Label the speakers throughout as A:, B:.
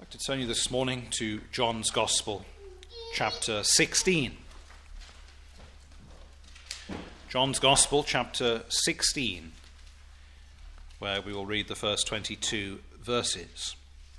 A: I'd like to turn you this morning to John's Gospel, chapter 16. John's Gospel, chapter 16, where we will read the first 22 verses.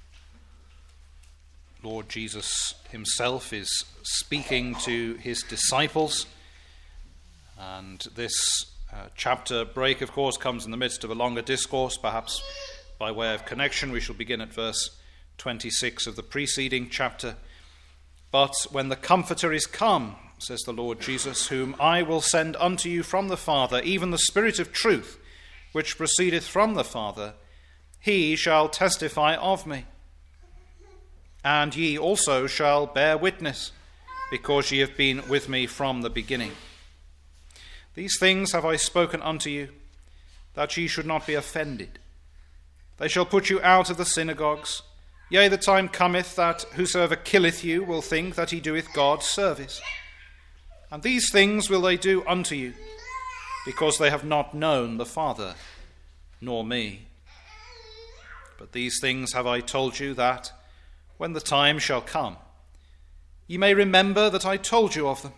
A: Lord Jesus himself is speaking to his disciples, and this chapter break, of course, comes in the midst of a longer discourse. Perhaps by way of connection, we shall begin at verse 26 of the preceding chapter. But when the Comforter is come, says the Lord Jesus, whom I will send unto you from the Father, even the Spirit of truth, which proceedeth from the Father, he shall testify of me. And ye also shall bear witness, because ye have been with me from the beginning. These things have I spoken unto you, that ye should not be offended. They shall put you out of the synagogues. Yea, the time cometh that whosoever killeth you will think that he doeth God service. And these things will they do unto you, because they have not known the Father, nor me. But these things have I told you, that, when the time shall come, ye may remember that I told you of them.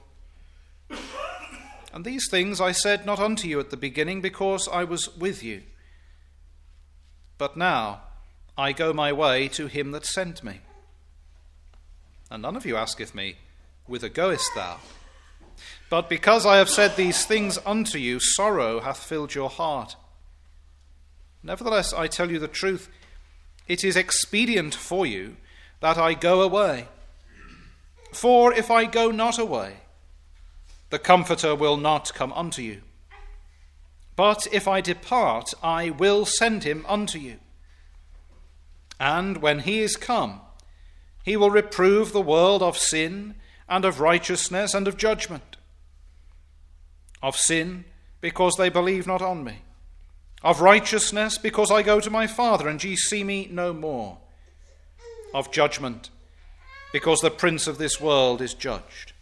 A: And these things I said not unto you at the beginning, because I was with you. But now I go my way to him that sent me. And none of you asketh me, Whither goest thou? But because I have said these things unto you, sorrow hath filled your heart. Nevertheless, I tell you the truth, it is expedient for you that I go away. For if I go not away, the Comforter will not come unto you. But if I depart, I will send him unto you. And when he is come, he will reprove the world of sin, and of righteousness, and of judgment. Of sin, because they believe not on me. Of righteousness, because I go to my Father, and ye see me no more. Of judgment, because the prince of this world is judged.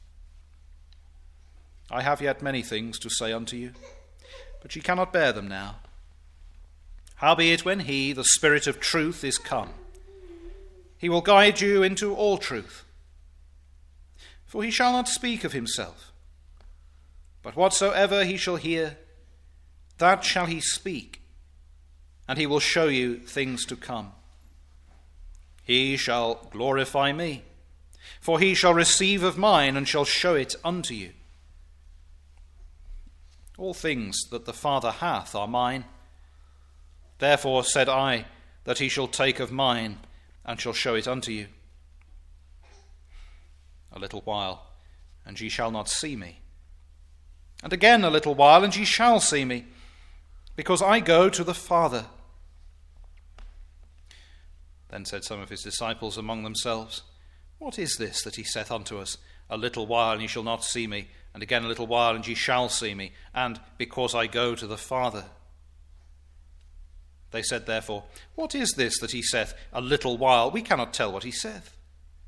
A: I have yet many things to say unto you, but ye cannot bear them now. Howbeit when he, the Spirit of truth, is come, he will guide you into all truth. For he shall not speak of himself, but whatsoever he shall hear, that shall he speak, and he will show you things to come. He shall glorify me, for he shall receive of mine, and shall show it unto you. All things that the Father hath are mine. Therefore said I, that he shall take of mine, and shall show it unto you. A little while, and ye shall not see me. And again a little while, and ye shall see me, because I go to the Father. Then said some of his disciples among themselves, What is this that he saith unto us, A little while, and ye shall not see me, and again a little while, and ye shall see me, and because I go to the Father? They said therefore, What is this that he saith, A little while? We cannot tell what he saith.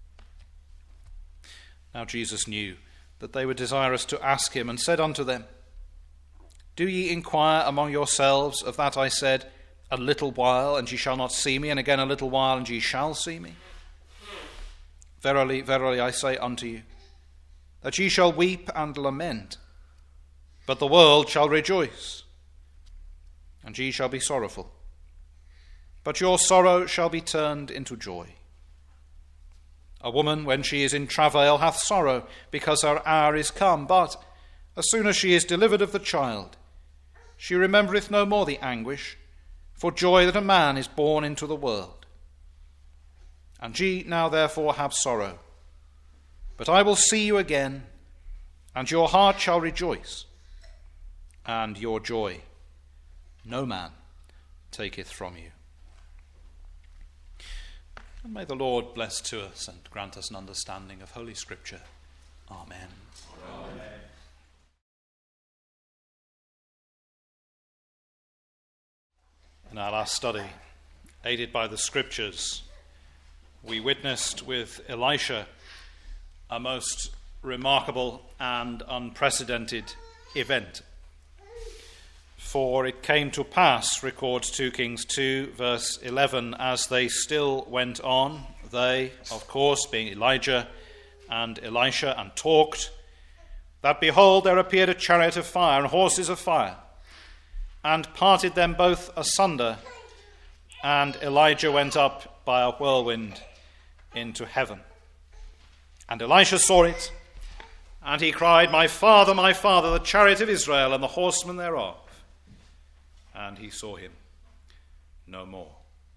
A: Now Jesus knew that they were desirous to ask him, and said unto them, Do ye inquire among yourselves of that I said, A little while, and ye shall not see me, and again a little while, and ye shall see me? Verily, verily, I say unto you, that ye shall weep and lament, but the world shall rejoice, and ye shall be sorrowful, but your sorrow shall be turned into joy. A woman, when she is in travail, hath sorrow, because her hour is come, but as soon as she is delivered of the child, she remembereth no more the anguish, for joy that a man is born into the world. And ye now therefore have sorrow, but I will see you again, and your heart shall rejoice, and your joy no man taketh from you. And may the Lord bless to us and grant us an understanding of Holy Scripture. Amen. Amen. In our last study, aided by the Scriptures, we witnessed with Elisha a most remarkable and unprecedented event. For it came to pass, records 2 Kings 2, verse 11, as they still went on, they, of course, being Elijah and Elisha, and talked, that behold, there appeared a chariot of fire and horses of fire, and parted them both asunder, and Elijah went up by a whirlwind into heaven. And Elisha saw it, and he cried, my father, the chariot of Israel and the horsemen thereof. And he saw him no more.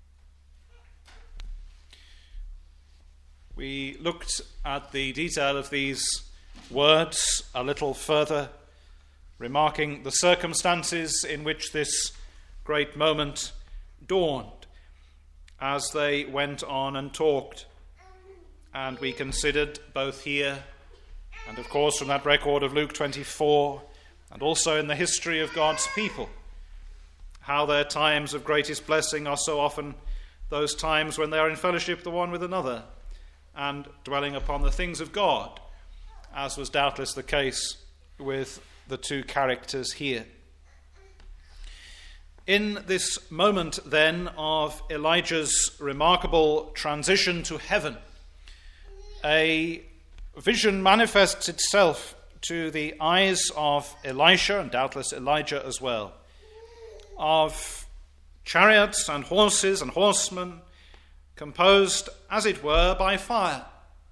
A: We looked at the detail of these words a little further, remarking the circumstances in which this great moment dawned as they went on and talked. And we considered both here and, of course, from that record of Luke 24, and also in the history of God's people, how their times of greatest blessing are so often those times when they are in fellowship the one with another and dwelling upon the things of God, as was doubtless the case with the two characters here. In this moment, then, of Elijah's remarkable transition to heaven, a vision manifests itself to the eyes of Elisha, and doubtless Elijah as well, of chariots and horses and horsemen composed, as it were, by fire.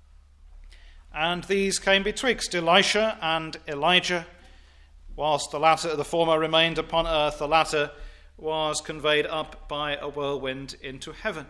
A: And these came betwixt Elisha and Elijah, whilst the former remained upon earth, the latter was conveyed up by a whirlwind into heaven.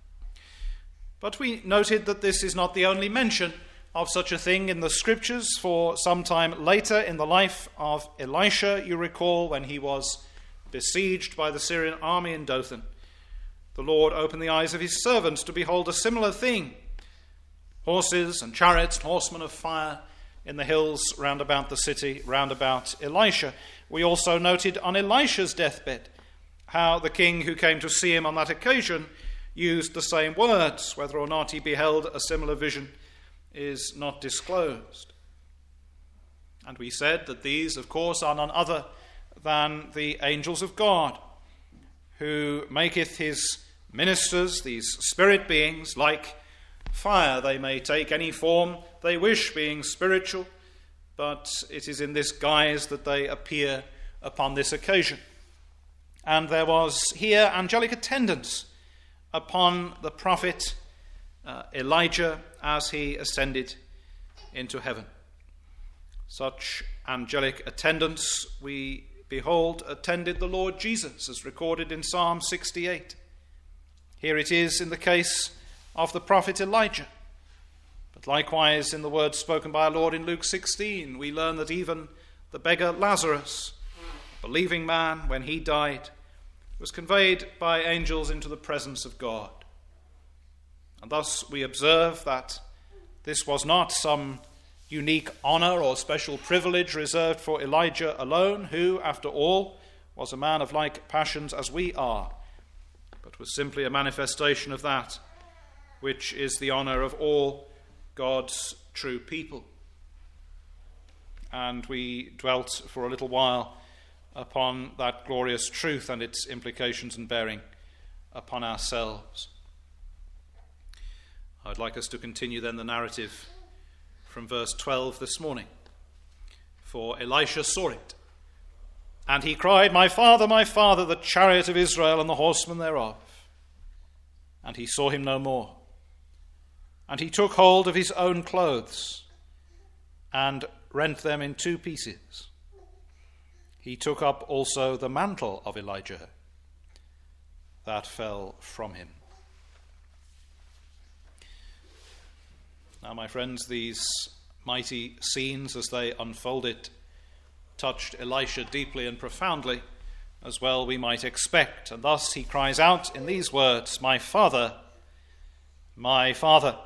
A: But we noted that this is not the only mention of such a thing in the Scriptures, for some time later in the life of Elisha, you recall, when he was besieged by the Syrian army in Dothan, the Lord opened the eyes of his servants to behold a similar thing: horses and chariots and horsemen of fire in the hills round about the city, round about Elisha. We also noted on Elisha's deathbed how the king who came to see him on that occasion used the same words. Whether or not he beheld a similar vision is not disclosed. And we said that these, of course, are none other than the angels of God, who maketh his ministers, these spirit beings, like fire. They may take any form they wish, being spiritual, but it is in this guise that they appear upon this occasion. And there was here angelic attendance upon the prophet Elijah as he ascended into heaven. Such angelic attendance, we behold, attended the Lord Jesus, as recorded in Psalm 68. Here it is in the case of the prophet Elijah. But likewise in the words spoken by our Lord in Luke 16, we learn that even the beggar Lazarus, a believing man, when he died, was conveyed by angels into the presence of God. And thus we observe that this was not some unique honor or special privilege reserved for Elijah alone, who, after all, was a man of like passions as we are, but was simply a manifestation of that which is the honor of all God's true people. And we dwelt for a little while upon that glorious truth and its implications and bearing upon ourselves. I'd like us to continue then the narrative from verse 12 this morning. For Elisha saw it, and he cried, my father, the chariot of Israel and the horsemen thereof. And he saw him no more. And he took hold of his own clothes and rent them in two pieces. He took up also the mantle of Elijah that fell from him. Now, my friends, these mighty scenes as they unfolded touched Elisha deeply and profoundly, as well we might expect. And thus he cries out in these words, my father, my father.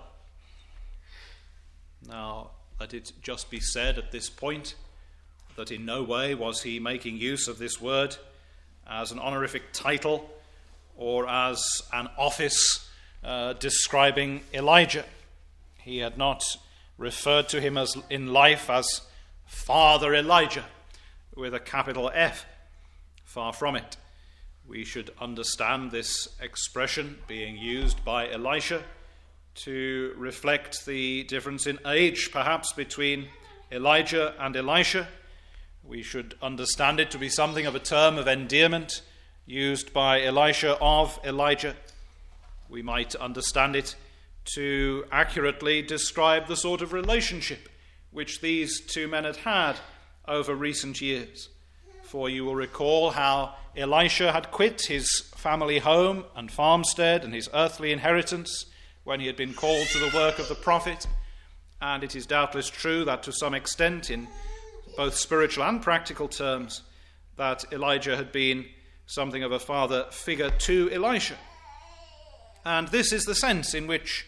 A: Now, let it just be said at this point that in no way was he making use of this word as an honorific title or as an office describing Elijah. He had not referred to him as in life as Father Elijah with a capital F. Far from it. We should understand this expression being used by Elisha to reflect the difference in age, perhaps, between Elijah and Elisha. We should understand it to be something of a term of endearment used by Elisha of Elijah. We might understand it to accurately describe the sort of relationship which these two men had had over recent years. For you will recall how Elisha had quit his family home and farmstead and his earthly inheritance when he had been called to the work of the prophet. And it is doubtless true that to some extent, in both spiritual and practical terms, that Elijah had been something of a father figure to Elisha. And this is the sense in which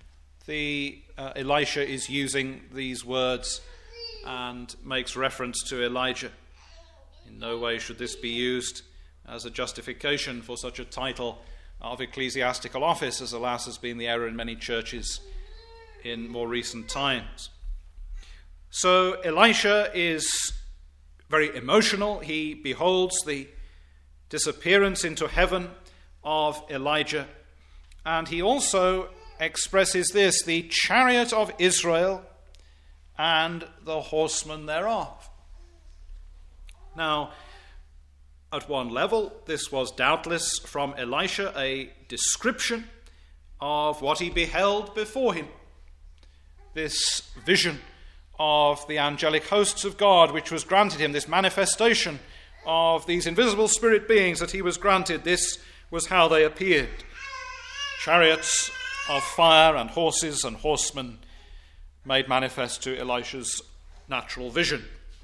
A: Elisha is using these words and makes reference to Elijah. In no way should this be used as a justification for such a title of ecclesiastical office, as alas has been the error in many churches in more recent times. So Elisha is very emotional. He beholds the disappearance into heaven of Elijah, and he also expresses this: the chariot of Israel and the horsemen thereof. Now, at one level, this was doubtless from Elisha a description of what he beheld before him. This vision of the angelic hosts of God which was granted him, this manifestation of these invisible spirit beings that he was granted, this was how they appeared. Chariots of fire and horses and horsemen made manifest to Elisha's natural vision.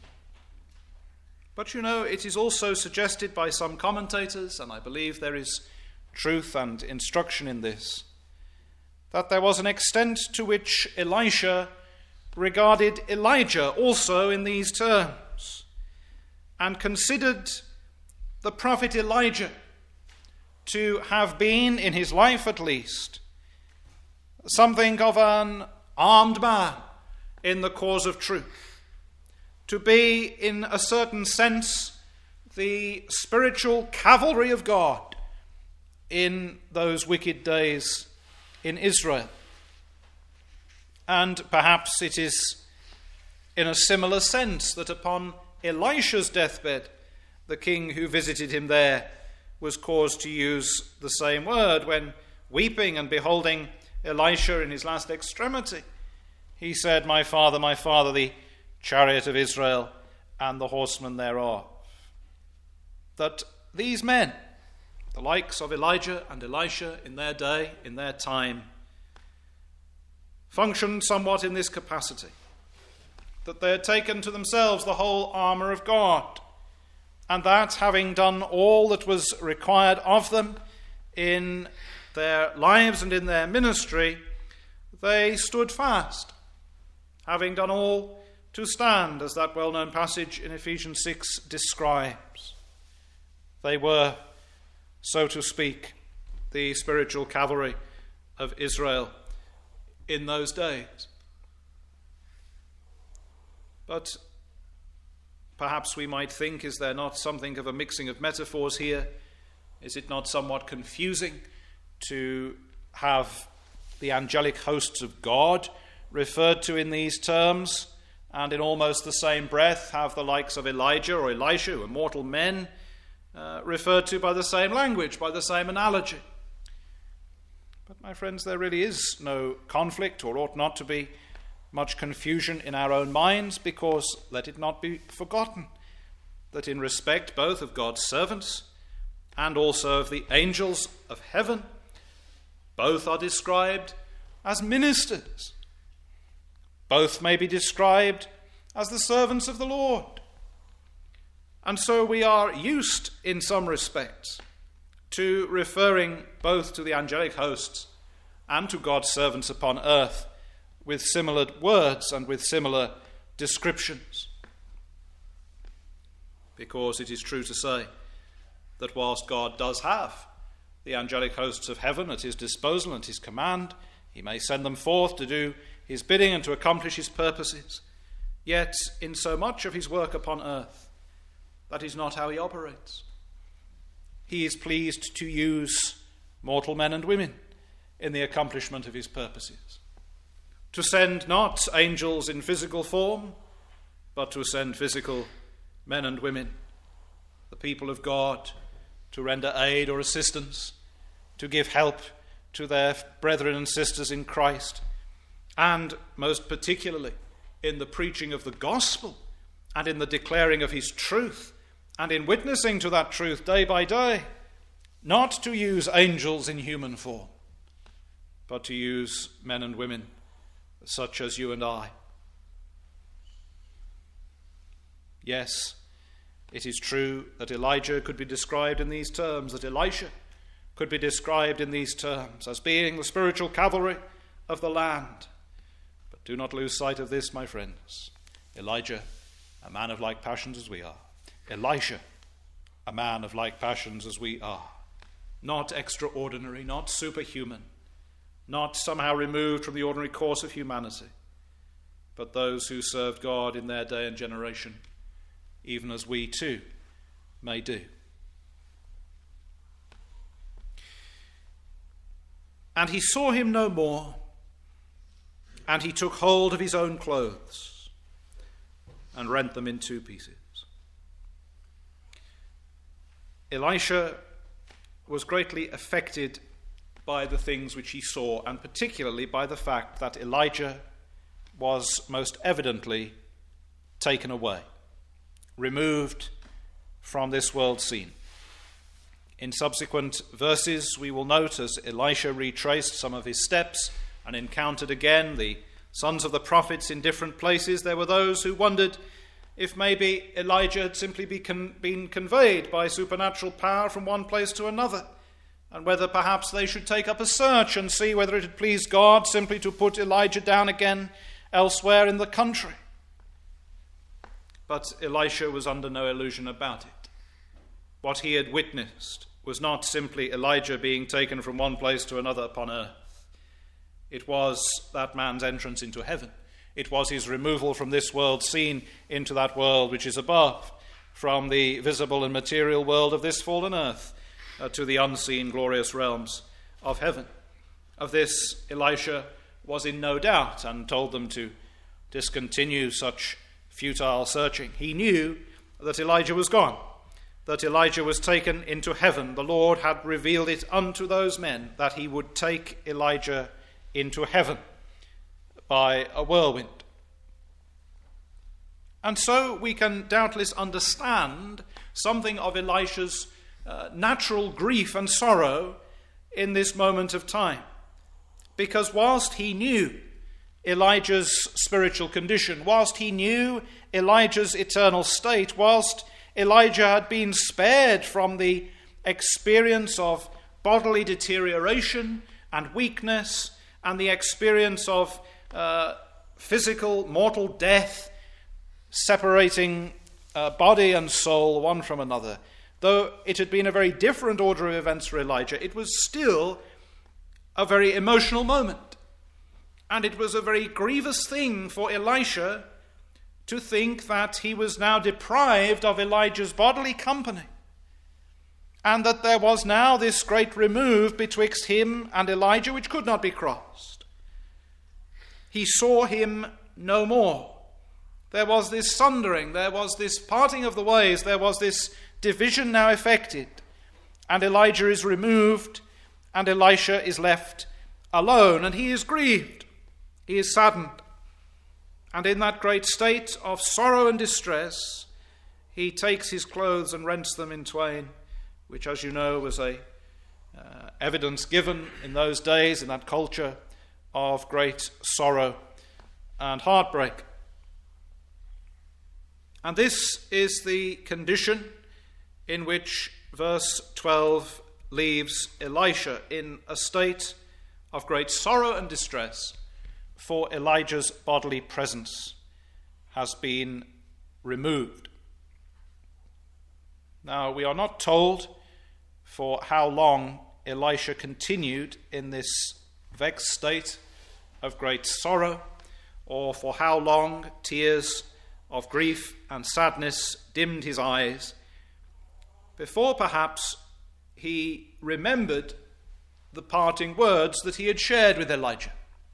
A: But you know, it is also suggested by some commentators, and I believe there is truth and instruction in this, that there was an extent to which Elisha regarded Elijah also in these terms, and considered the prophet Elijah to have been, in his life at least, something of an armed man in the cause of truth, to be, in a certain sense, the spiritual cavalry of God in those wicked days in Israel. And perhaps it is in a similar sense that upon Elisha's deathbed, the king who visited him there was caused to use the same word when, weeping and beholding Elisha in his last extremity, he said, my father, the chariot of Israel and the horsemen thereof. That these men, the likes of Elijah and Elisha in their day, in their time, functioned somewhat in this capacity, that they had taken to themselves the whole armour of God, and that, having done all that was required of them in their lives and in their ministry, they stood fast, having done all to stand, as that well-known passage in Ephesians 6 describes. They were, so to speak, the spiritual cavalry of Israel in those days. But perhaps we might think, is there not something of a mixing of metaphors here? Is it not somewhat confusing to have the angelic hosts of God referred to in these terms, and in almost the same breath have the likes of Elijah or Elisha, who are mortal men, referred to by the same language, by the same analogy? But my friends, there really is no conflict, or ought not to be much confusion in our own minds, because let it not be forgotten that in respect both of God's servants and also of the angels of heaven, both are described as ministers. Both may be described as the servants of the Lord. And so we are used in some respects to referring both to the angelic hosts and to God's servants upon earth with similar words and with similar descriptions. Because it is true to say that whilst God does have the angelic hosts of heaven at his disposal and his command, he may send them forth to do his bidding and to accomplish his purposes, yet in so much of his work upon earth, that is not how he operates. He is pleased to use mortal men and women in the accomplishment of his purposes. To send not angels in physical form, but to send physical men and women, the people of God, to render aid or assistance, to give help to their brethren and sisters in Christ, and most particularly in the preaching of the gospel and in the declaring of his truth and in witnessing to that truth day by day, not to use angels in human form, but to use men and women such as you and I. Yes, it is true that Elijah could be described in these terms, that Elisha could be described in these terms as being the spiritual cavalry of the land. But do not lose sight of this, my friends. Elijah, a man of like passions as we are. Elisha, a man of like passions as we are. Not extraordinary, not superhuman, not somehow removed from the ordinary course of humanity, but those who served God in their day and generation, even as we too may do. And he saw him no more, and he took hold of his own clothes and rent them in two pieces. Elisha was greatly affected by the things which he saw, and particularly by the fact that Elijah was most evidently taken away, removed from this world scene. In subsequent verses, we will note as Elisha retraced some of his steps and encountered again the sons of the prophets in different places, there were those who wondered if maybe Elijah had simply been conveyed by supernatural power from one place to another, and whether perhaps they should take up a search and see whether it had pleased God simply to put Elijah down again elsewhere in the country. But Elisha was under no illusion about it. What he had witnessed was not simply Elijah being taken from one place to another upon earth. It was that man's entrance into heaven. It was his removal from this world scene into that world which is above, from the visible and material world of this fallen earth to the unseen glorious realms of heaven. Of this Elisha was in no doubt and told them to discontinue such futile searching. He knew that Elijah was gone, that Elijah was taken into heaven. The Lord had revealed it unto those men that he would take Elijah into heaven by a whirlwind. And so we can doubtless understand something of Elisha's natural grief and sorrow in this moment of time. Because whilst he knew Elijah's spiritual condition, whilst he knew Elijah's eternal state, whilst Elijah had been spared from the experience of bodily deterioration and weakness and the experience of physical mortal death separating body and soul one from another, though it had been a very different order of events for Elijah, it was still a very emotional moment. And it was a very grievous thing for Elisha to think that he was now deprived of Elijah's bodily company, and that there was now this great remove betwixt him and Elijah which could not be crossed. He saw him no more. There was this sundering, there was this parting of the ways, there was this division now effected, and Elijah is removed, and Elisha is left alone, and he is grieved, he is saddened. And in that great state of sorrow and distress, he takes his clothes and rents them in twain, which, as you know, was a evidence given in those days, in that culture, of great sorrow and heartbreak. And this is the condition in which verse 12 leaves Elisha, in a state of great sorrow and distress, for Elijah's bodily presence has been removed. Now, we are not told for how long Elisha continued in this vexed state of great sorrow, or for how long tears of grief and sadness dimmed his eyes, before perhaps he remembered the parting words that he had shared with Elijah.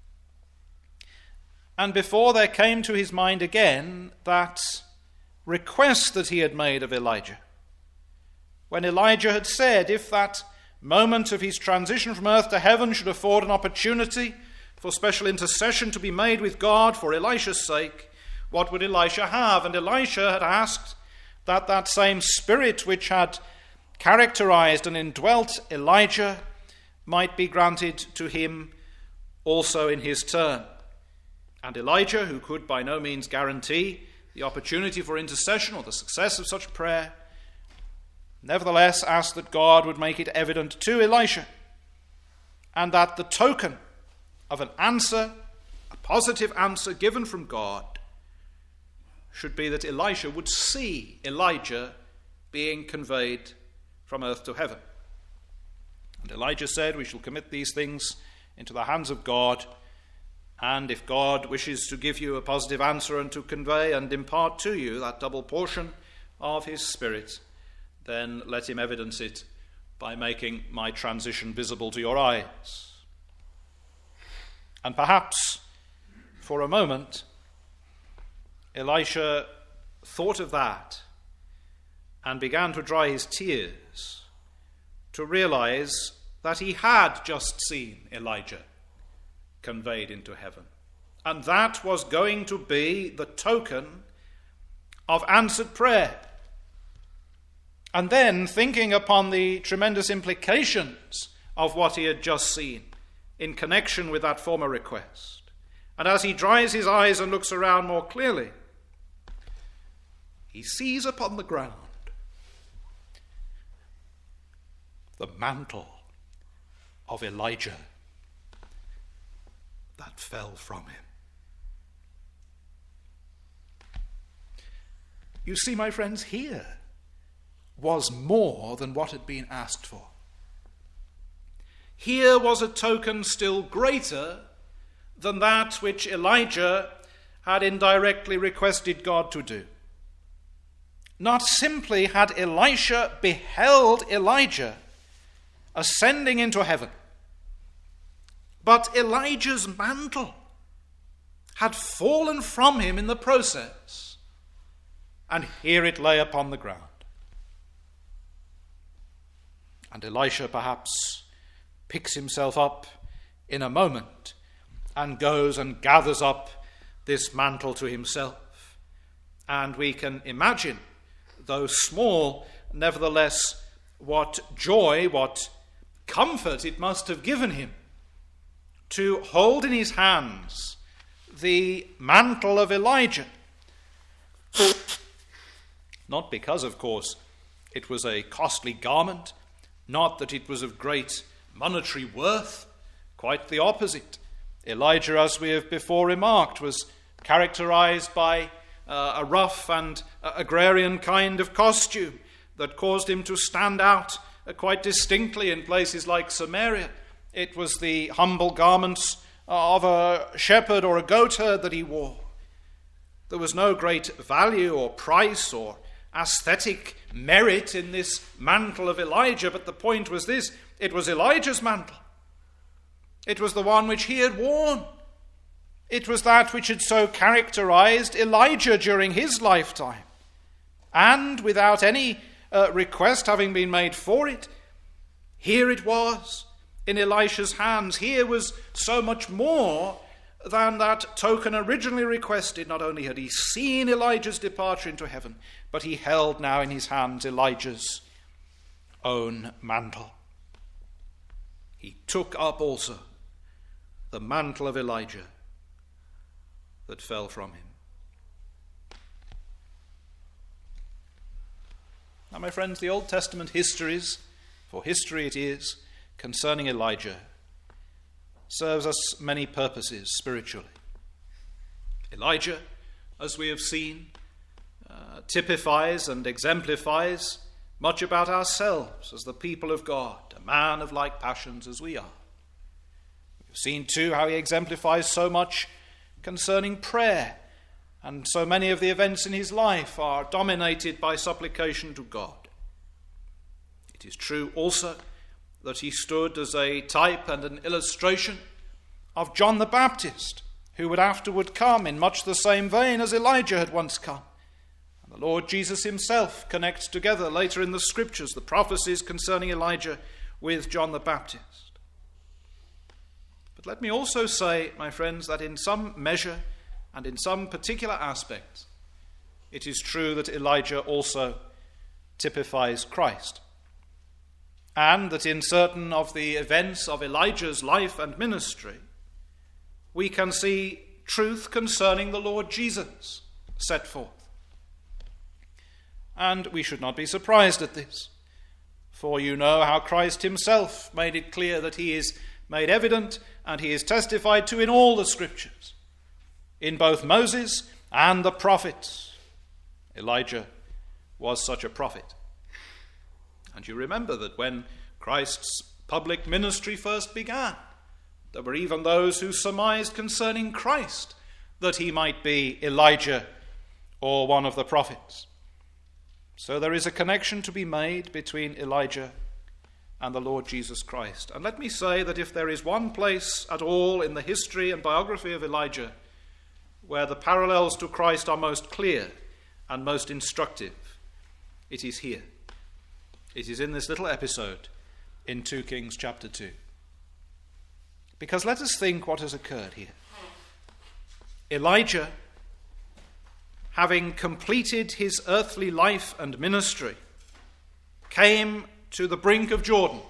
A: And before there came to his mind again that request that he had made of Elijah, when Elijah had said, if that moment of his transition from earth to heaven should afford an opportunity for special intercession to be made with God for Elisha's sake, what would Elisha have? And Elisha had asked that that same spirit which had characterized and indwelt Elijah might be granted to him also in his turn. And Elijah, who could by no means guarantee the opportunity for intercession or the success of such prayer, nevertheless asked that God would make it evident to Elisha, and that the token of an answer, a positive answer given from God, should be that Elisha would see Elijah being conveyed from earth to heaven. And Elijah said, we shall commit these things into the hands of God, and if God wishes to give you a positive answer and to convey and impart to you that double portion of his Spirit, then let him evidence it by making my transition visible to your eyes. And perhaps, for a moment, Elisha thought of that and began to dry his tears to realize that he had just seen Elijah conveyed into heaven. And that was going to be the token of answered prayer. And then, thinking upon the tremendous implications of what he had just seen in connection with that former request, and as he dries his eyes and looks around more clearly, he sees upon the ground the mantle of Elijah that fell from him. You see, my friends, here was more than what had been asked for. Here was a token still greater than that which Elijah had indirectly requested God to do. Not simply had Elisha beheld Elijah ascending into heaven, but Elijah's mantle had fallen from him in the process, and here it lay upon the ground. And Elisha perhaps picks himself up in a moment and goes and gathers up this mantle to himself. And we can imagine, though small, nevertheless, what joy, what comfort it must have given him to hold in his hands the mantle of Elijah. Not because, of course, it was a costly garment, not that it was of great monetary worth, quite the opposite. Elijah, as we have before remarked, was characterized by a rough and agrarian kind of costume that caused him to stand out quite distinctly in places like Samaria. It was the humble garments of a shepherd or a goat herd that he wore. There was no great value or price or aesthetic merit in this mantle of Elijah, but the point was this: it was Elijah's mantle. It was the one which he had worn. It was that which had so characterized Elijah during his lifetime. And without any request having been made for it, here it was in Elisha's hands. Here was so much more than that token originally requested. Not only had he seen Elijah's departure into heaven, but he held now in his hands Elijah's own mantle. He took up also the mantle of Elijah that fell from him. Now, my friends, the Old Testament histories, for history it is, concerning Elijah, serves us many purposes spiritually. Elijah, as we have seen, typifies and exemplifies much about ourselves as the people of God, a man of like passions as we are. We've seen too how he exemplifies so much concerning prayer, and so many of the events in his life are dominated by supplication to God. It is true also that he stood as a type and an illustration of John the Baptist, who would afterward come in much the same vein as Elijah had once come. And the Lord Jesus himself connects together later in the Scriptures the prophecies concerning Elijah with John the Baptist. But let me also say, my friends, that in some measure and in some particular aspects, it is true that Elijah also typifies Christ, and that in certain of the events of Elijah's life and ministry, we can see truth concerning the Lord Jesus set forth. And we should not be surprised at this, for you know how Christ himself made it clear that he is made evident and he is testified to in all the Scriptures, in both Moses and the prophets. Elijah was such a prophet. And you remember that when Christ's public ministry first began, there were even those who surmised concerning Christ that he might be Elijah or one of the prophets. So there is a connection to be made between Elijah and the Lord Jesus Christ. And let me say that if there is one place at all in the history and biography of Elijah where the parallels to Christ are most clear and most instructive, it is here. It is in this little episode in 2 Kings chapter 2. Because let us think what has occurred here. Elijah, having completed his earthly life and ministry, came to the brink of Jordan.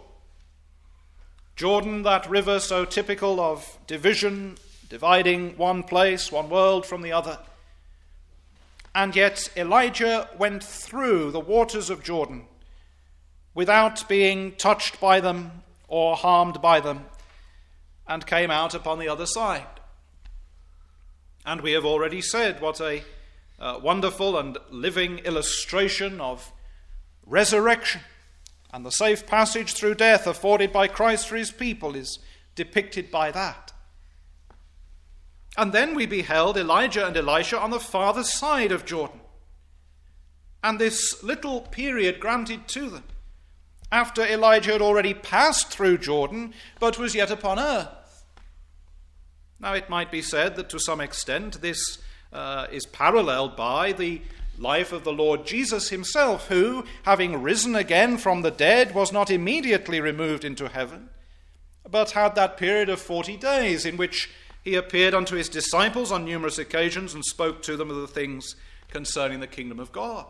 A: Jordan, that river so typical of division, dividing one place, one world from the other. And yet Elijah went through the waters of Jordan without being touched by them or harmed by them, and came out upon the other side. And we have already said what a wonderful and living illustration of resurrection and the safe passage through death afforded by Christ for his people is depicted by that. And then we beheld Elijah and Elisha on the farther side of Jordan. And this little period granted to them, after Elijah had already passed through Jordan, but was yet upon earth. Now it might be said that to some extent this is paralleled by the life of the Lord Jesus himself, who, having risen again from the dead, was not immediately removed into heaven, but had that period of 40 days in which he appeared unto his disciples on numerous occasions and spoke to them of the things concerning the kingdom of God.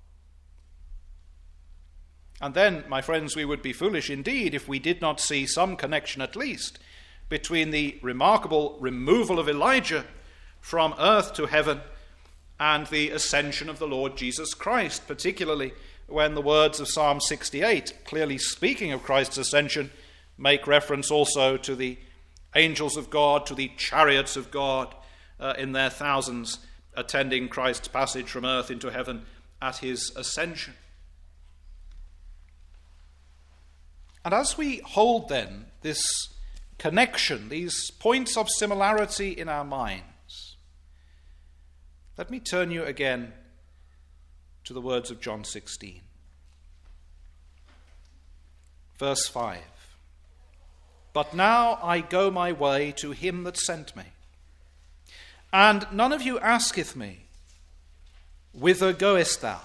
A: And then, my friends, we would be foolish indeed if we did not see some connection at least between the remarkable removal of Elijah from earth to heaven and the ascension of the Lord Jesus Christ, particularly when the words of Psalm 68, clearly speaking of Christ's ascension, make reference also to the angels of God, to the chariots of God in their thousands attending Christ's passage from earth into heaven at his ascension. And as we hold then this connection, these points of similarity in our minds, let me turn you again to the words of John 16. Verse 5. But now I go my way to him that sent me. And none of you asketh me, whither goest thou?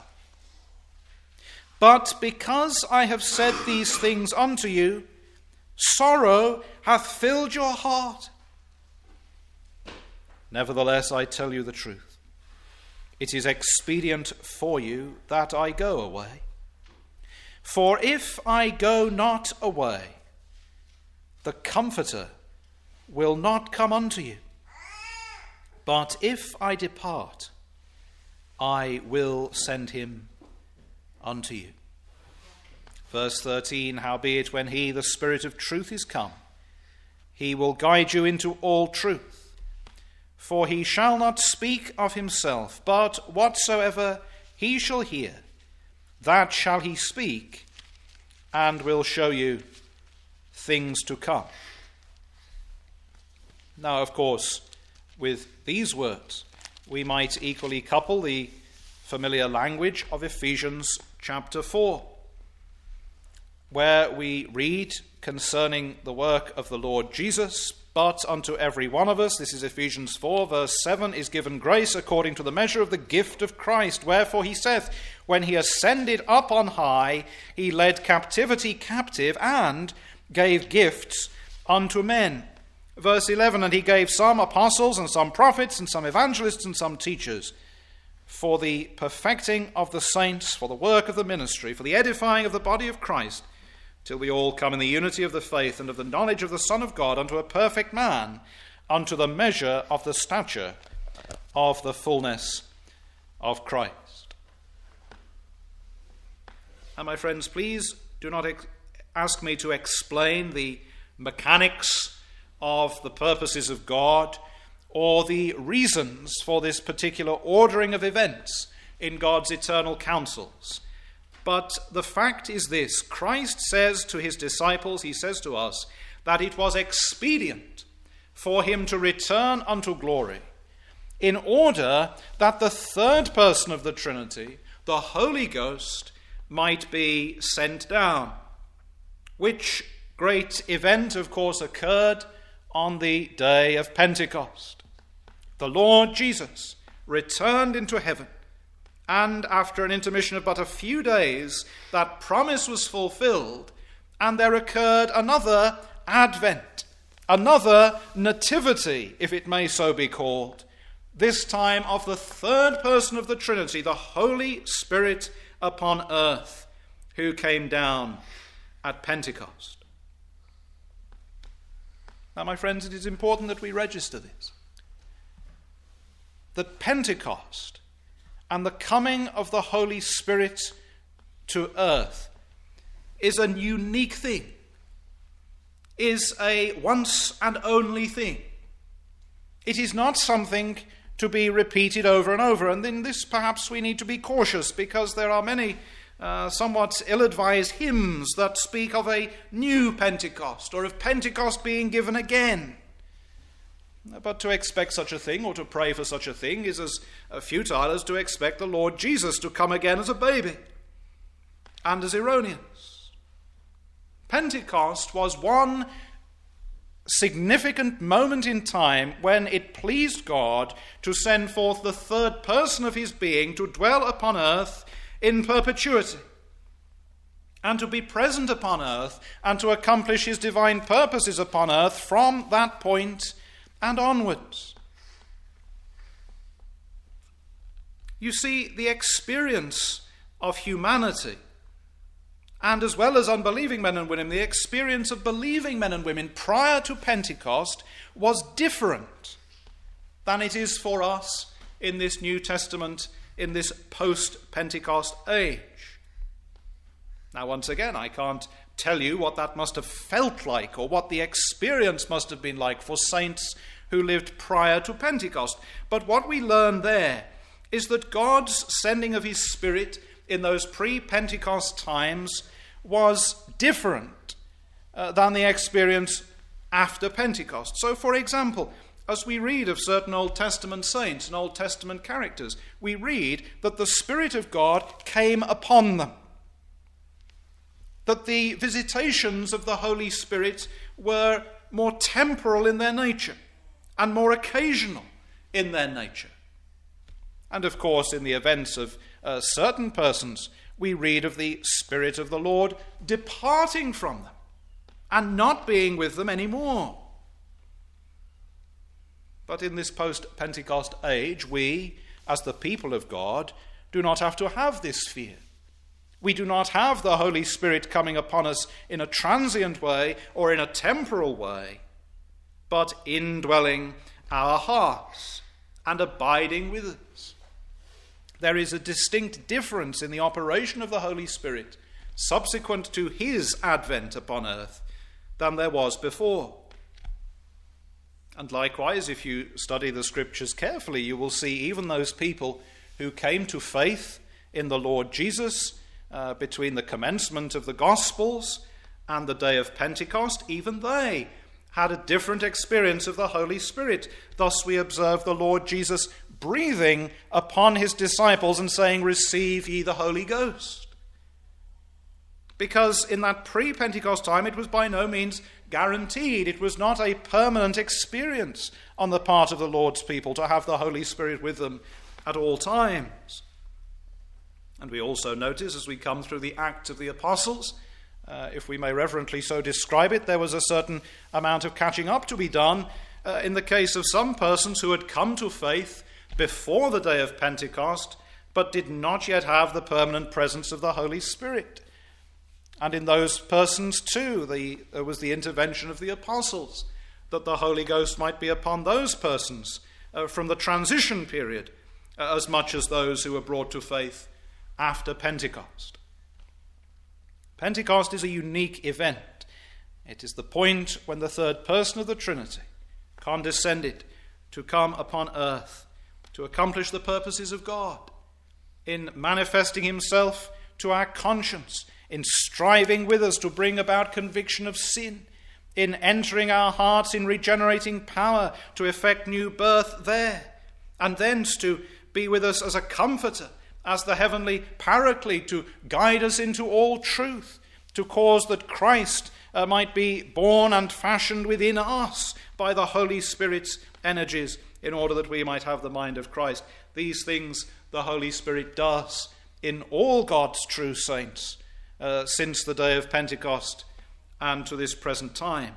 A: But because I have said these things unto you, sorrow hath filled your heart. Nevertheless, I tell you the truth. It is expedient for you that I go away. For if I go not away, the Comforter will not come unto you. But if I depart, I will send him unto you. Verse 13, howbeit when he, the Spirit of truth, is come, he will guide you into all truth. For he shall not speak of himself, but whatsoever he shall hear, that shall he speak, and will show you things to come. Now, of course, with these words, we might equally couple the familiar language of Ephesians chapter 4, where we read concerning the work of the Lord Jesus, but unto every one of us, this is Ephesians 4, verse 7, is given grace according to the measure of the gift of Christ. Wherefore he saith, when he ascended up on high, he led captivity captive and gave gifts unto men. Verse 11, and he gave some apostles and some prophets and some evangelists and some teachers, for the perfecting of the saints, for the work of the ministry, for the edifying of the body of Christ, till we all come in the unity of the faith and of the knowledge of the Son of God, unto a perfect man, unto the measure of the stature of the fullness of Christ. And my friends, please do not ask me to explain the mechanics of the purposes of God or the reasons for this particular ordering of events in God's eternal counsels. But the fact is this: Christ says to his disciples, he says to us, that it was expedient for him to return unto glory in order that the third person of the Trinity, the Holy Ghost, might be sent down. Which great event, of course, occurred on the day of Pentecost. The Lord Jesus returned into heaven, and after an intermission of but a few days, that promise was fulfilled, and there occurred another advent, another nativity, if it may so be called, this time of the third person of the Trinity, the Holy Spirit upon earth, who came down at Pentecost. Now, my friends, it is important that we register this. That Pentecost and the coming of the Holy Spirit to earth is a unique thing, is a once and only thing. It is not something to be repeated over and over. And in this perhaps we need to be cautious, because there are many somewhat ill-advised hymns that speak of a new Pentecost, or of Pentecost being given again. But to expect such a thing, or to pray for such a thing, is as futile as to expect the Lord Jesus to come again as a baby, and as erroneous. Pentecost was one significant moment in time when it pleased God to send forth the third person of his being to dwell upon earth in perpetuity, and to be present upon earth, and to accomplish his divine purposes upon earth from that point and onwards. You see, the experience of humanity, and as well as unbelieving men and women, the experience of believing men and women prior to Pentecost was different than it is for us in this New Testament, in this post-Pentecost age. Now, once again, I can't tell you what that must have felt like, or what the experience must have been like for saints who lived prior to Pentecost. But what we learn there is that God's sending of his Spirit in those pre-Pentecost times was different than the experience after Pentecost. So, for example, as we read of certain Old Testament saints and Old Testament characters, we read that the Spirit of God came upon them, that the visitations of the Holy Spirit were more temporal in their nature and more occasional in their nature. And of course, in the events of certain persons, we read of the Spirit of the Lord departing from them and not being with them anymore. But in this post-Pentecost age, we, as the people of God, do not have to have this fear. We do not have the Holy Spirit coming upon us in a transient way or in a temporal way, but indwelling our hearts and abiding with us. There is a distinct difference in the operation of the Holy Spirit subsequent to his advent upon earth than there was before. And likewise, if you study the Scriptures carefully, you will see even those people who came to faith in the Lord Jesus between the commencement of the Gospels and the day of Pentecost, even they had a different experience of the Holy Spirit. Thus we observe the Lord Jesus breathing upon his disciples and saying, "Receive ye the Holy Ghost." because in that pre-Pentecost time it was by no means guaranteed. It was not a permanent experience on the part of the Lord's people to have the Holy Spirit with them at all times. And we also notice as we come through the Acts of the Apostles, if we may reverently so describe it, there was a certain amount of catching up to be done in the case of some persons who had come to faith before the day of Pentecost, but did not yet have the permanent presence of the Holy Spirit. And in those persons too, there was the intervention of the apostles, that the Holy Ghost might be upon those persons from the transition period, as much as those who were brought to faith after Pentecost. Pentecost is a unique event. It is the point when the third person of the Trinity condescended to come upon earth to accomplish the purposes of God, in manifesting himself to our conscience, in striving with us to bring about conviction of sin, in entering our hearts in regenerating power to effect new birth there, and thence to be with us as a comforter, as the heavenly paraclete, to guide us into all truth, to cause that Christ might be born and fashioned within us by the Holy Spirit's energies, in order that we might have the mind of Christ. These things the Holy Spirit does in all God's true saints since the day of Pentecost and to this present time.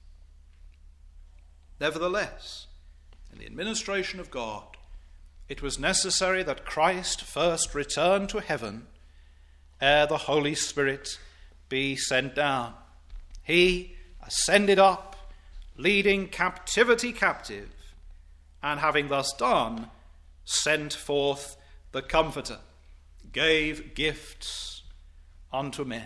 A: Nevertheless, in the administration of God, it was necessary that Christ first return to heaven ere the Holy Spirit be sent down. He ascended up, leading captivity captive, and having thus done, sent forth the Comforter, gave gifts unto men.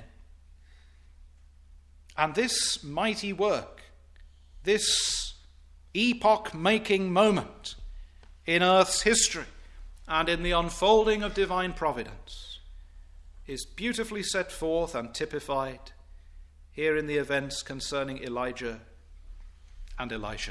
A: And this mighty work, this epoch-making moment in earth's history and in the unfolding of divine providence, is beautifully set forth and typified here in the events concerning Elijah and Elisha.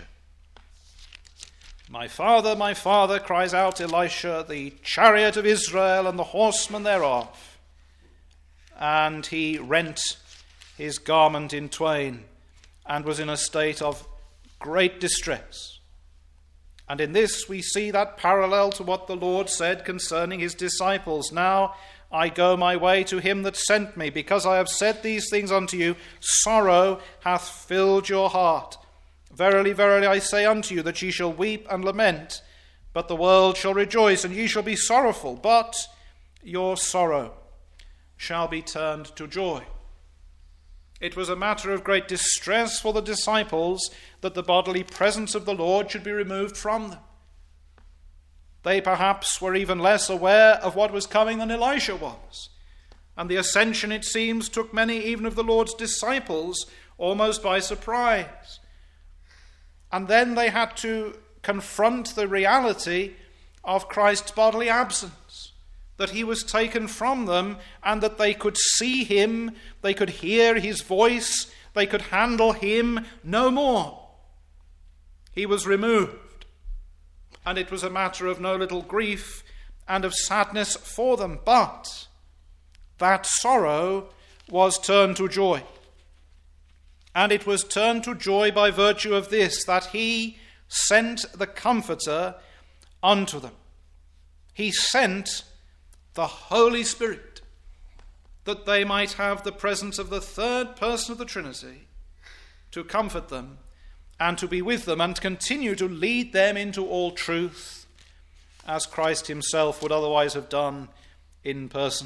A: my father, cries out Elisha, the chariot of Israel and the horsemen thereof. And he rent his garment in twain and was in a state of great distress. And in this we see that parallel to what the Lord said concerning his disciples. Now I go my way to him that sent me, because I have said these things unto you, sorrow hath filled your heart. Verily, verily, I say unto you, that ye shall weep and lament, but the world shall rejoice, and ye shall be sorrowful, but your sorrow shall be turned to joy. It was a matter of great distress for the disciples that the bodily presence of the Lord should be removed from them. They perhaps were even less aware of what was coming than Elisha was. And the ascension, it seems, took many even of the Lord's disciples almost by surprise. And then they had to confront the reality of Christ's bodily absence, that he was taken from them, and that they could see him, they could hear his voice, they could handle him no more. He was removed, and it was a matter of no little grief and of sadness for them, but that sorrow was turned to joy. And it was turned to joy by virtue of this, that he sent the Comforter unto them. He sent the Holy Spirit, that they might have the presence of the third person of the Trinity to comfort them and to be with them and continue to lead them into all truth, as Christ himself would otherwise have done in person.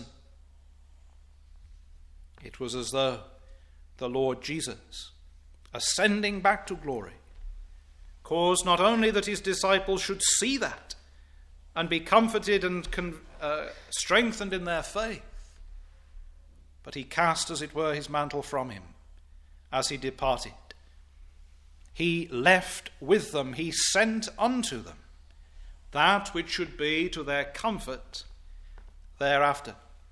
A: It was as though the Lord Jesus, ascending back to glory, caused not only that his disciples should see that and be comforted and strengthened in their faith, but he cast, as it were, his mantle from him as he departed. He left with them, he sent unto them that which should be to their comfort thereafter.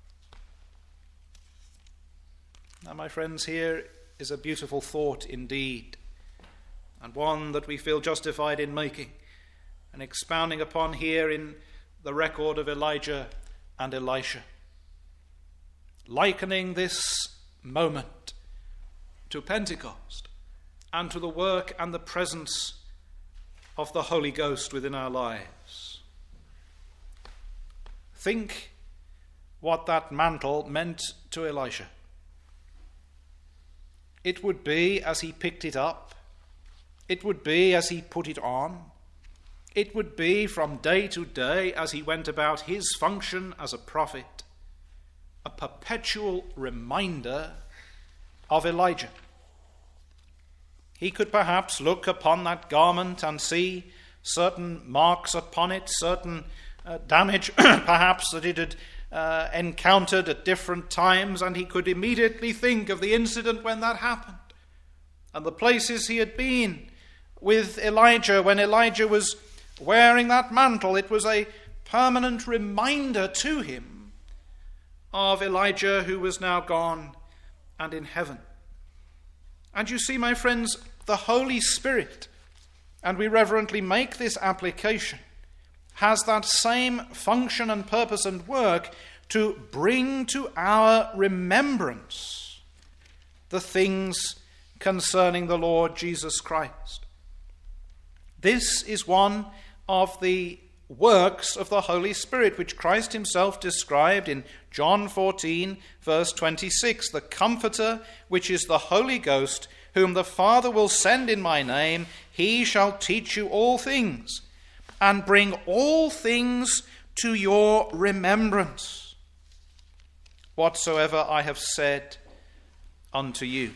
A: Now, my friends, here is a beautiful thought indeed, and one that we feel justified in making and expounding upon here in the record of Elijah and Elisha, likening this moment to Pentecost and to the work and the presence of the Holy Ghost within our lives. Think what that mantle meant to Elisha. It would be as he picked it up. It would be as he put it on. It would be from day to day as he went about his function as a prophet, a perpetual reminder of Elijah. He could perhaps look upon that garment and see certain marks upon it, certain damage perhaps that it had encountered at different times, and he could immediately think of the incident when that happened and the places he had been with Elijah when Elijah was wearing that mantle. It was a permanent reminder to him of Elijah, who was now gone and in heaven. And you see, my friends, the Holy Spirit, and we reverently make this application, has that same function and purpose and work to bring to our remembrance the things concerning the Lord Jesus Christ. This is one of the works of the Holy Spirit, which Christ himself described in John 14, verse 26, the Comforter, which is the Holy Ghost, whom the Father will send in my name, he shall teach you all things, and bring all things to your remembrance, whatsoever I have said unto you.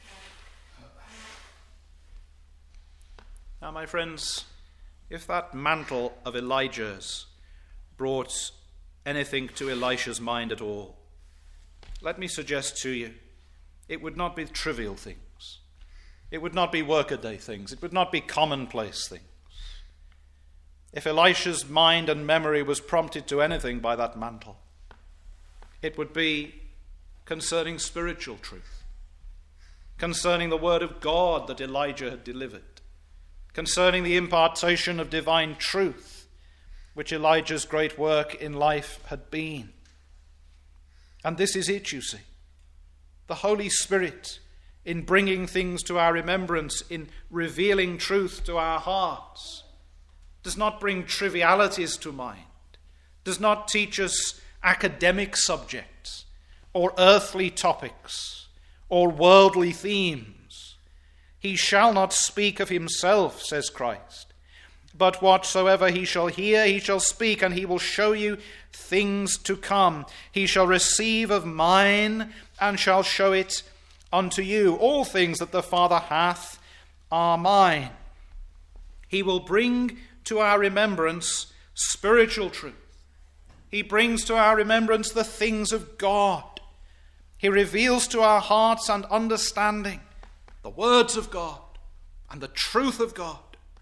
A: Now, my friends, if that mantle of Elijah's brought anything to Elisha's mind at all, let me suggest to you, it would not be trivial things. It would not be workaday things. It would not be commonplace things. If Elisha's mind and memory was prompted to anything by that mantle, it would be concerning spiritual truth, concerning the word of God that Elijah had delivered, concerning the impartation of divine truth, which Elijah's great work in life had been. And this is it, you see. The Holy Spirit, in bringing things to our remembrance, in revealing truth to our hearts, does not bring trivialities to mind, does not teach us academic subjects or earthly topics or worldly themes. He shall not speak of himself, says Christ, but whatsoever he shall hear, he shall speak, and he will show you things to come. He shall receive of mine and shall show it unto you. All things that the Father hath are mine. He will bring to our remembrance spiritual truth. He brings to our remembrance the things of God. He reveals to our hearts and understanding the words of God and the truth of God.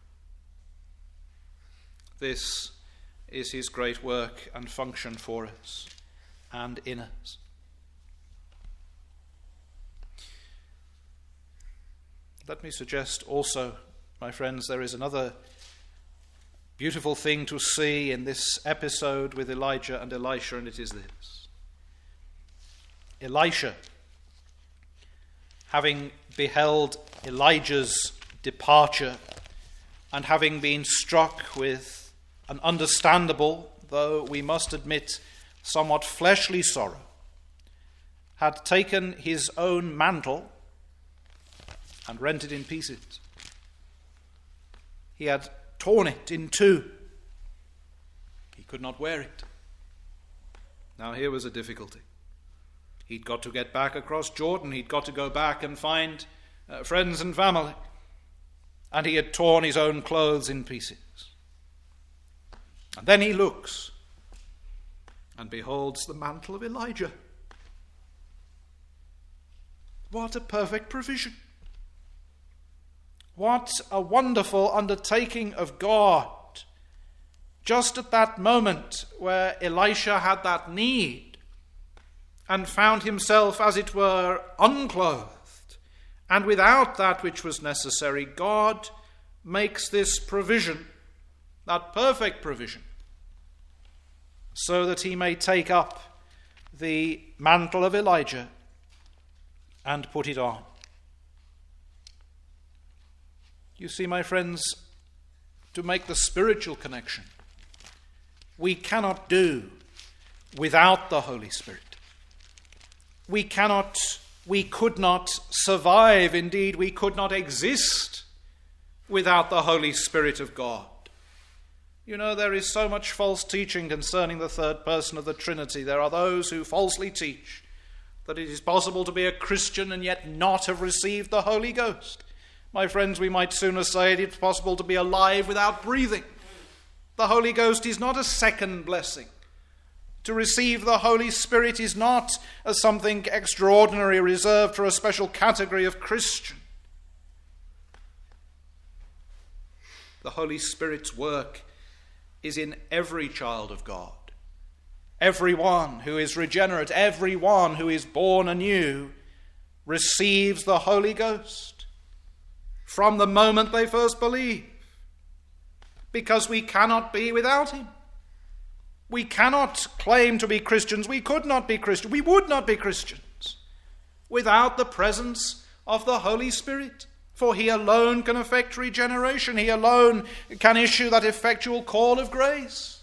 A: This is his great work and function for us and in us. Let me suggest also, my friends, there is another beautiful thing to see in this episode with Elijah and Elisha, and it is this. Elisha, having beheld Elijah's departure and having been struck with an understandable, though we must admit somewhat fleshly sorrow, had taken his own mantle and rent it in pieces. He had torn it in two. He could not wear it. Now here was a difficulty. He'd got to get back across Jordan. He'd got to go back and find friends and family. And he had torn his own clothes in pieces. And then he looks and beholds the mantle of Elijah. What a perfect provision. What a wonderful undertaking of God. Just at that moment where Elisha had that need and found himself, as it were, unclothed and without that which was necessary, God makes this provision, that perfect provision, so that he may take up the mantle of Elijah and put it on. You see, my friends, to make the spiritual connection, we cannot do without the Holy Spirit. We could not survive, indeed, we could not exist without the Holy Spirit of God. You know, there is so much false teaching concerning the third person of the Trinity. There are those who falsely teach that it is possible to be a Christian and yet not have received the Holy Ghost. My friends, we might sooner say it's possible to be alive without breathing. The Holy Ghost is not a second blessing. To receive the Holy Spirit is not as something extraordinary reserved for a special category of Christian. The Holy Spirit's work is in every child of God. Everyone who is regenerate, everyone who is born anew, receives the Holy Ghost from the moment they first believe, because we cannot be without him. We cannot claim to be Christians. We could not be Christians. We would not be Christians without the presence of the Holy Spirit. For he alone can effect regeneration. He alone can issue that effectual call of grace.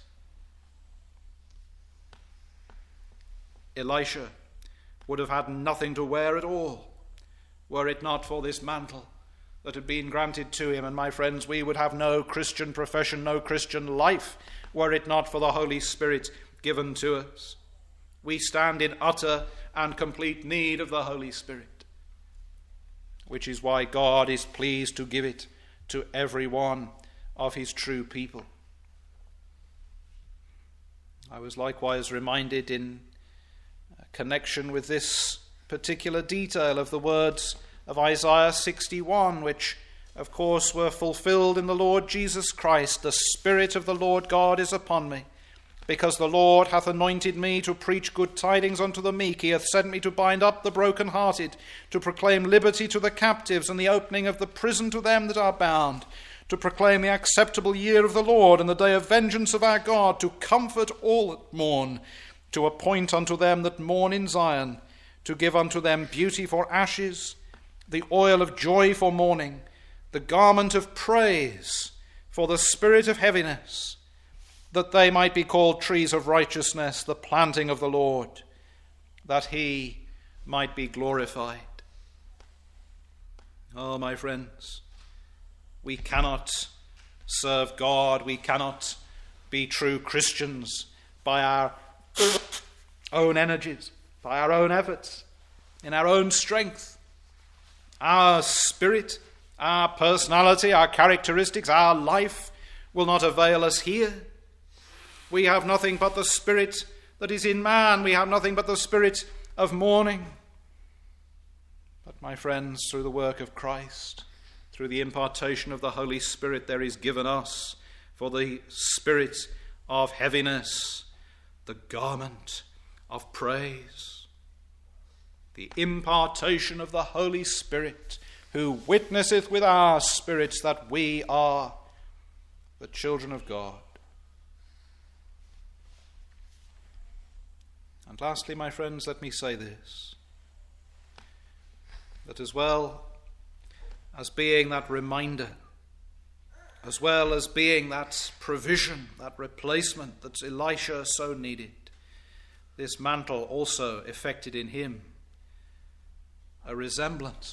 A: Elisha would have had nothing to wear at all were it not for this mantle that had been granted to him. And my friends, we would have no Christian profession, no Christian life, were it not for the Holy Spirit given to us. We stand in utter and complete need of the Holy Spirit, which is why God is pleased to give it to every one of his true people. I was likewise reminded in connection with this particular detail of the words of Isaiah 61, which of course were fulfilled in the Lord Jesus Christ. The Spirit of the Lord God is upon me, because the Lord hath anointed me to preach good tidings unto the meek. He hath sent me to bind up the brokenhearted, to proclaim liberty to the captives, and the opening of the prison to them that are bound, to proclaim the acceptable year of the Lord, and the day of vengeance of our God, to comfort all that mourn, to appoint unto them that mourn in Zion, to give unto them beauty for ashes, the oil of joy for mourning, the garment of praise for the spirit of heaviness, that they might be called trees of righteousness, the planting of the Lord, that he might be glorified. Oh, my friends, we cannot serve God, we cannot be true Christians by our own energies, by our own efforts, in our own strength. Our spirit, our personality, our characteristics, our life will not avail us here. We have nothing but the spirit that is in man. We have nothing but the spirit of mourning. But my friends, through the work of Christ, through the impartation of the Holy Spirit, there is given us for the spirit of heaviness the garment of praise. The impartation of the Holy Spirit, who witnesseth with our spirits that we are the children of God. And lastly, my friends, let me say this, that as well as being that reminder, as well as being that provision, that replacement that Elisha so needed, this mantle also effected in him a resemblance.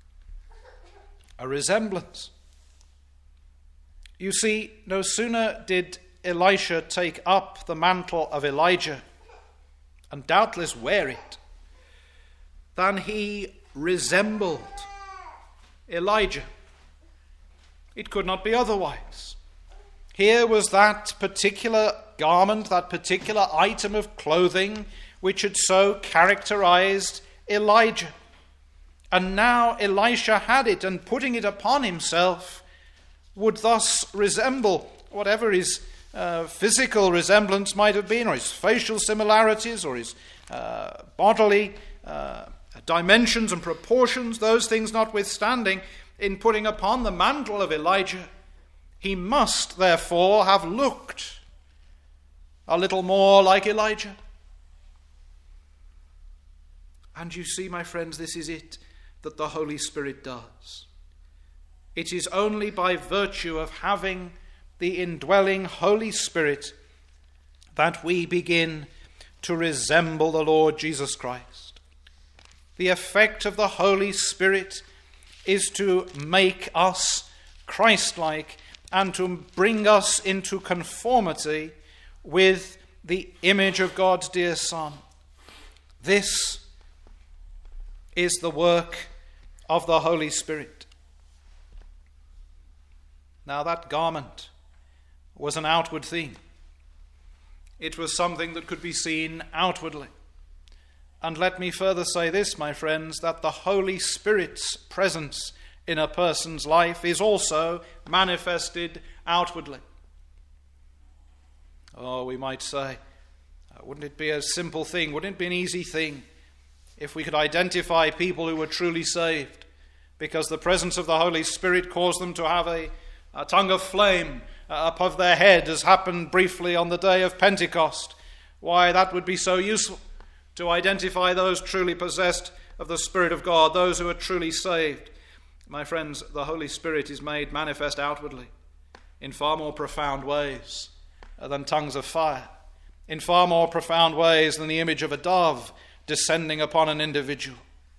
A: A resemblance. You see, no sooner did Elisha take up the mantle of Elijah, and doubtless wear it, than he resembled Elijah. It could not be otherwise. Here was that particular garment, that particular item of clothing which had so characterized Elijah. And now Elisha had it, and putting it upon himself would thus resemble whatever his physical resemblance might have been, or his facial similarities, or his bodily dimensions and proportions, those things notwithstanding. In putting upon the mantle of Elijah, he must therefore have looked a little more like Elijah. And you see, my friends, this is it that the Holy Spirit does. It is only by virtue of having the indwelling Holy Spirit that we begin to resemble the Lord Jesus Christ. The effect of the Holy Spirit is to make us Christ-like and to bring us into conformity with the image of God's dear Son. This is the work of the Holy Spirit. Now, that garment was an outward thing. It was something that could be seen outwardly. And let me further say this, my friends, that the Holy Spirit's presence in a person's life is also manifested outwardly. Oh, we might say, wouldn't it be a simple thing, wouldn't it be an easy thing if we could identify people who were truly saved because the presence of the Holy Spirit caused them to have a tongue of flame above their head, as happened briefly on the day of Pentecost? Why, that would be so useful to identify those truly possessed of the Spirit of God, those who are truly saved. My friends, the Holy Spirit is made manifest outwardly in far more profound ways than tongues of fire, in far more profound ways than the image of a dove descending upon an individual.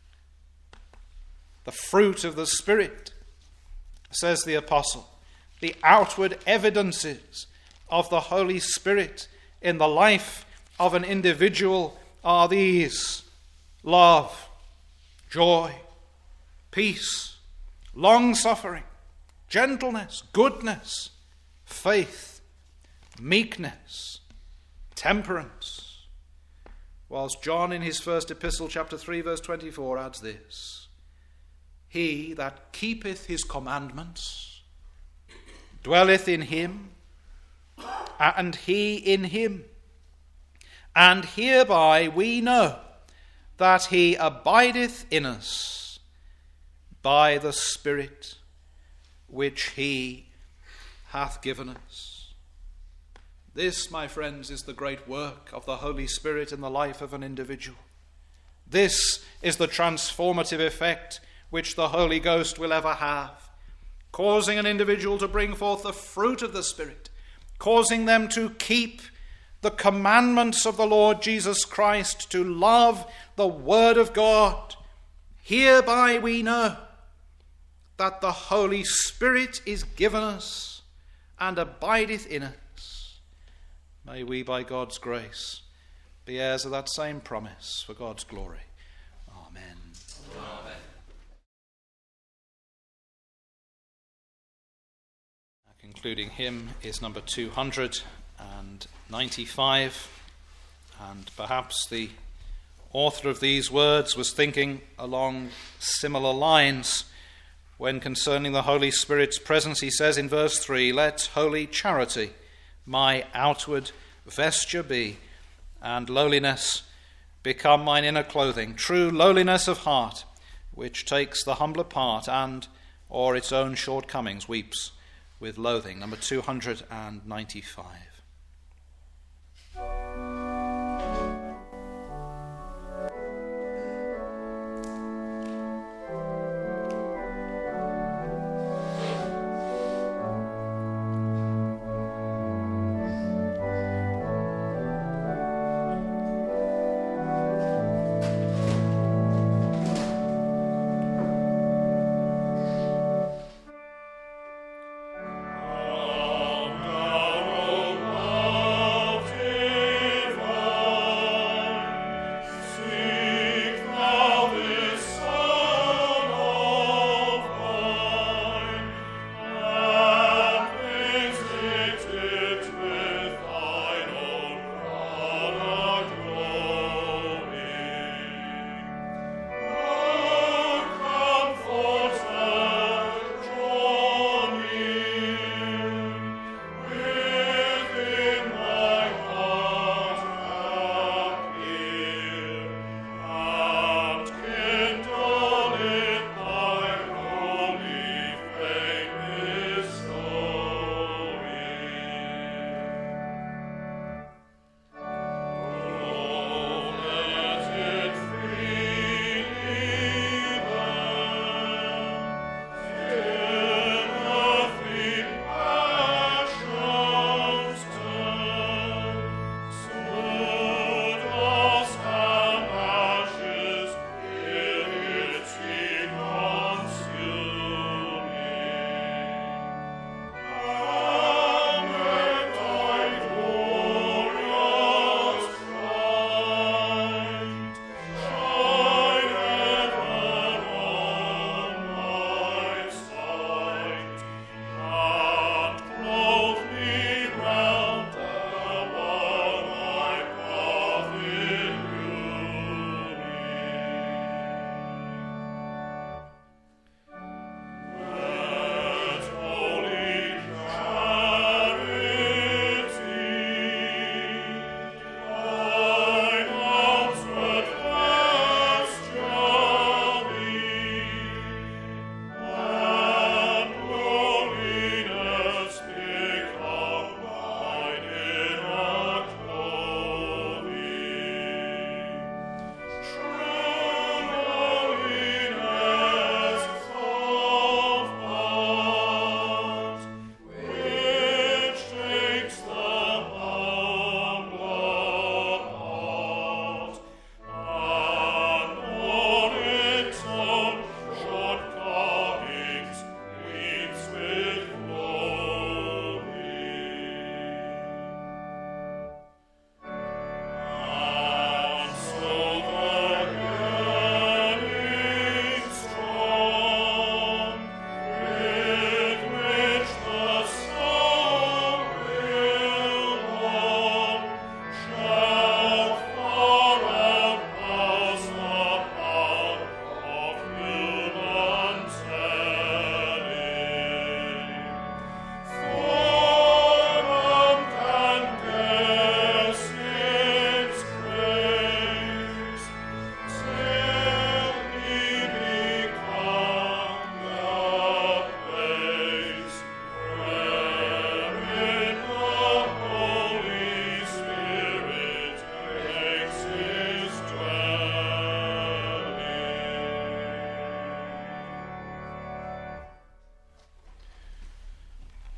A: The fruit of the Spirit, says the apostle, the outward evidences of the Holy Spirit in the life of an individual are these: love, joy, peace, long-suffering, gentleness, goodness, faith, meekness, temperance. Whilst John in his first epistle, chapter 3, verse 24, adds this: he that keepeth his commandments dwelleth in him, and he in him. And hereby we know that he abideth in us by the Spirit which he hath given us. This, my friends, is the great work of the Holy Spirit in the life of an individual. This is the transformative effect which the Holy Ghost will ever have, causing an individual to bring forth the fruit of the Spirit, causing them to keep the commandments of the Lord Jesus Christ, to love the Word of God. Hereby we know that the Holy Spirit is given us and abideth in us. May we, by God's grace, be heirs of that same promise for God's glory. Amen. Amen. Our concluding hymn is number 295, and perhaps the author of these words was thinking along similar lines when concerning the Holy Spirit's presence. He says in verse 3, "Let holy charity my outward vesture be, and lowliness become mine inner clothing, true lowliness of heart, which takes the humbler part, and, or its own shortcomings, weeps with loathing." Number 295.
B: Oh,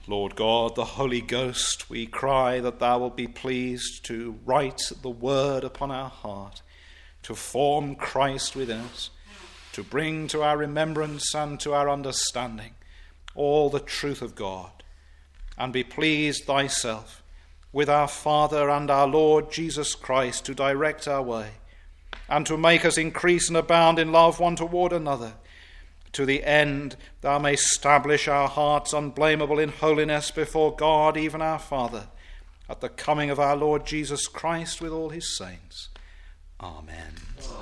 A: Lord God, the Holy Ghost, we cry that thou wilt be pleased to write the word upon our heart, to form Christ within us, to bring to our remembrance and to our understanding all the truth of God, and be pleased thyself with our Father and our Lord Jesus Christ to direct our way, and to make us increase and abound in love one toward another, to the end thou mayst establish our hearts unblameable in holiness before God, even our Father, at the coming of our Lord Jesus Christ with all his saints. Amen.